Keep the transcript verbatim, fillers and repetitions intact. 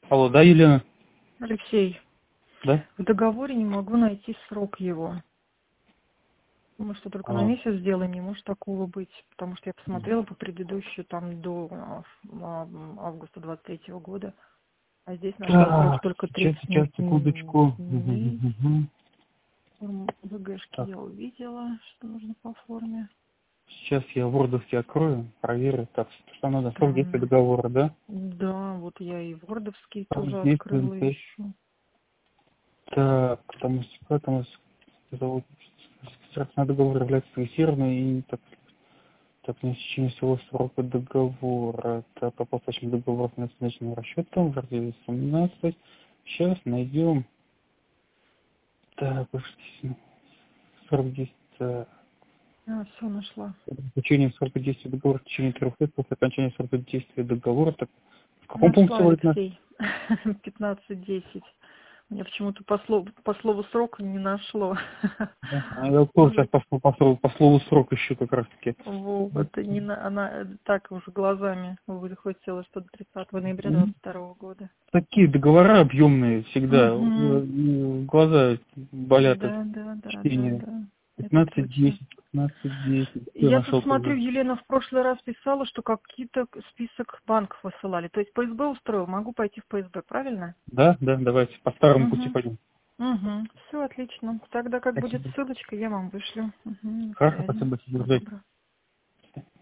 Алло, да, Елена? Алексей, Да? в договоре не могу найти срок его. Мы что, только на А, месяц сделаем, не может такого быть. Потому что я посмотрела по предыдущую, там, до а, а, августа двадцать третьего года. А здесь нашла срок так, только сейчас, тридцать сейчас, м, секундочку. дней. Мгм, мгм. Форму ВГшки Так, я увидела, что нужно по форме. сейчас я вордовский открою, проверю. Так, что надо? Срок действия Странно. договора, да? Да, вот я и вордовский Срок тоже действия, открыла то есть, еще. так, потому что, потому что срок на договор является фиксированным и так, так, не в течение всего срока договора. Так, по последующим договорам с назначенным расчетом, в разделе семнадцать. Сейчас найдем. Так, подождите, срок действия. А, все нашла. Заключение срока действия договора в течение трех лет после окончания срока действия договора. Так, в каком пункте Нашла, будет на... Алексей. пятнадцать десять. Мне почему-то по слову, по слову срока не нашло. А я тоже сейчас Может, по, слову- по, слову, по слову срок ищу как раз таки. вот, это не на, она э, так уже глазами выхватила, что до тридцатого ноября М, двадцать второго года. Такие договора объемные всегда. Угу. э, Глаза болят от Да, да, да, да, чтения. да. Это пятнадцать точно. десять, пятнадцать десять. Все Я тут нашел смотрю, тоже. Елена в прошлый раз писала, что какие-то список банков высылали. То есть П С Б устроил, могу пойти в П С Б, правильно? Да, да, давайте по старому пути Угу. пойдем. Угу. Все отлично. Тогда как будет Спасибо. ссылочка, я вам вышлю. Угу. На Хорошо, связи. спасибо. Всего Ждать. доброго.